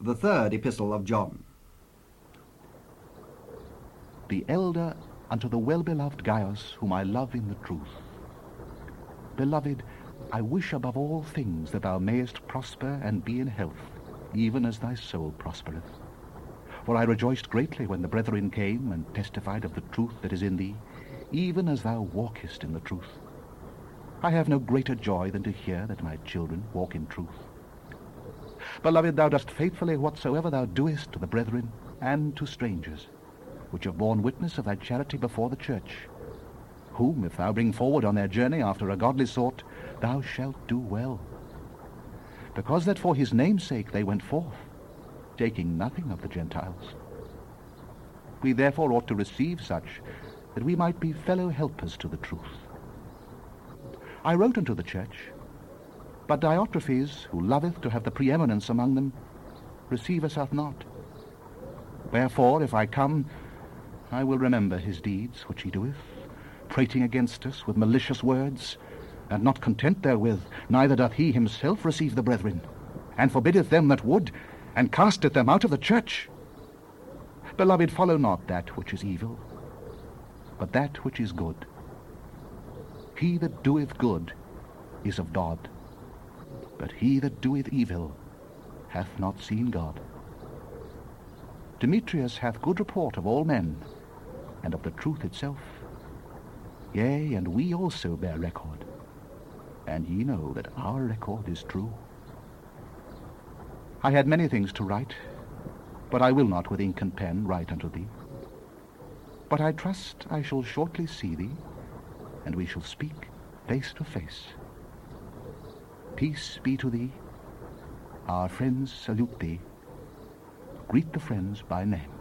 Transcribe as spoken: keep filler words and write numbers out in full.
The third epistle of John. The elder unto the well-beloved Gaius, whom I love in the truth. Beloved, I wish above all things that thou mayest prosper and be in health, even as thy soul prospereth. For I rejoiced greatly when the brethren came and testified of the truth that is in thee, even as thou walkest in the truth. I have no greater joy than to hear that my children walk in truth. Beloved, thou dost faithfully whatsoever thou doest to the brethren and to strangers, which have borne witness of thy charity before the church, whom, if thou bring forward on their journey after a godly sort, thou shalt do well. Because that for his name's sake they went forth, taking nothing of the Gentiles. We therefore ought to receive such, that we might be fellow helpers to the truth. I wrote unto the church, but Diotrephes, who loveth to have the preeminence among them, receiveth us not. Wherefore, if I come, I will remember his deeds which he doeth, prating against us with malicious words, and not content therewith, neither doth he himself receive the brethren, and forbiddeth them that would, and casteth them out of the church. Beloved, follow not that which is evil, but that which is good. He that doeth good is of God, but he that doeth evil hath not seen God. Demetrius hath good report of all men, and of the truth itself. Yea, and we also bear record, and ye know that our record is true. I had many things to write, but I will not with ink and pen write unto thee. But I trust I shall shortly see thee, and we shall speak face to face. Peace be to thee. Our friends salute thee. Greet the friends by name.